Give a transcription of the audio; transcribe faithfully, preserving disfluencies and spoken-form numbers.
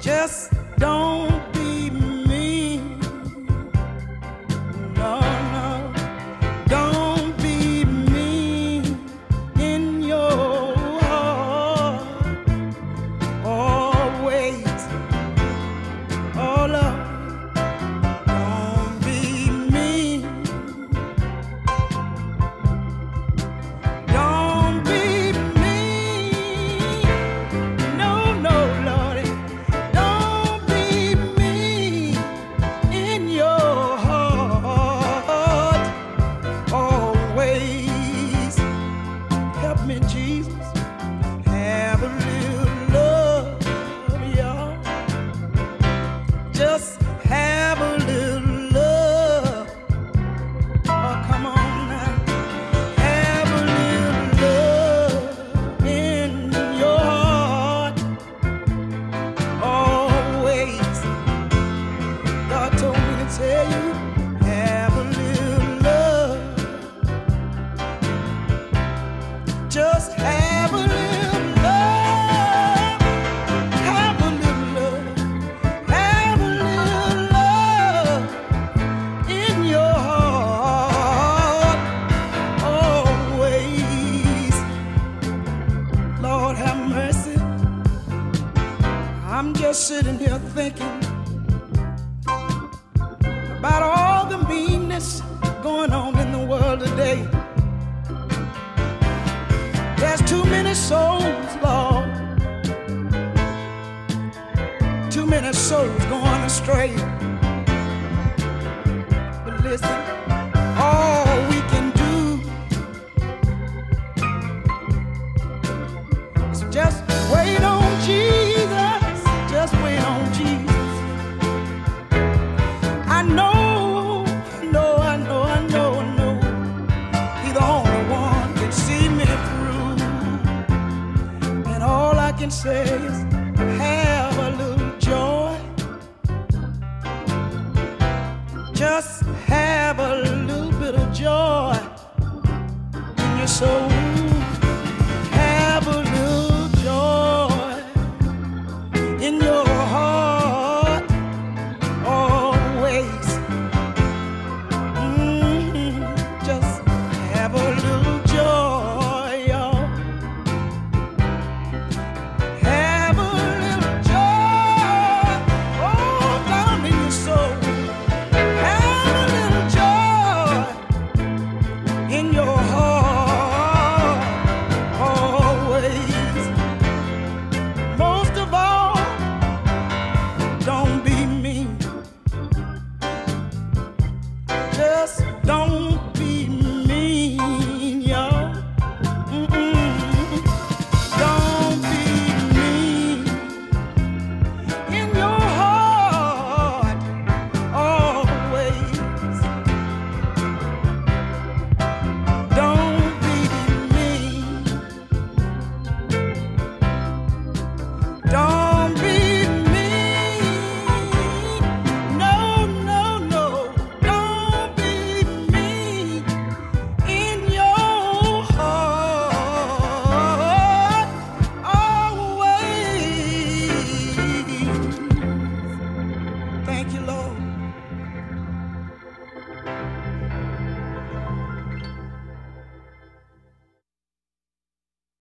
Just don't be mean. No, no. Don't be mean in your heart. Always. Oh, Lord. Don't be mean. Don't be mean. No, no, Lordy. Don't be mean in your heart. Always. Help me, Jesus. Have a little love, y'all. Just have a little love. Oh, come on now. Have a little love in your heart. Always. God told me to tell you, have a little love. Just have a little love. Have a little love. Have a little love in your heart. Always. Lord have mercy. I'm just sitting here thinking about all the meanness going on in the world today. There's too many souls, Lord. Too many souls going astray. But listen, all we can do is just wait on Jesus. Just wait on Jesus. I know, I know, I know, I know, I know. He's the only one can see me through. And all I can say is have a little joy. Just have a little bit of joy in your soul.